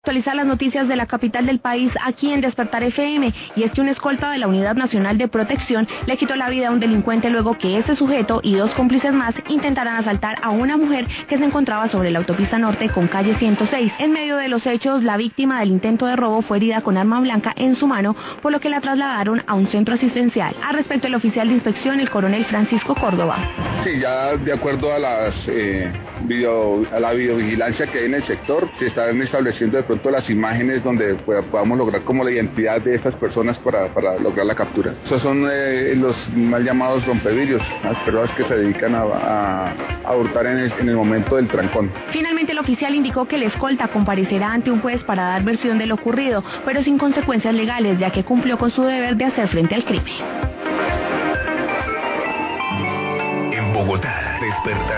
Actualizar las noticias de la capital del país aquí en Despertar FM, y es que un escolta de la Unidad Nacional de Protección le quitó la vida a un delincuente luego que ese sujeto y 2 cómplices más intentaran asaltar a una mujer que se encontraba sobre la autopista norte con calle 106. En medio de los hechos, la víctima del intento de robo fue herida con arma blanca en su mano, por lo que la trasladaron a un centro asistencial. Al respecto, el oficial de inspección, el coronel Francisco Córdoba. Sí, ya de acuerdo a la videovigilancia que hay en el sector, se están estableciendo de pronto las imágenes donde podamos lograr como la identidad de estas personas para lograr la captura. Esos son los mal llamados rompevidrios, las personas que se dedican a hurtar en el momento del trancón. Finalmente, el oficial indicó que el escolta comparecerá ante un juez para dar versión de lo ocurrido, pero sin consecuencias legales, ya que cumplió con su deber de hacer frente al crimen. En Bogotá,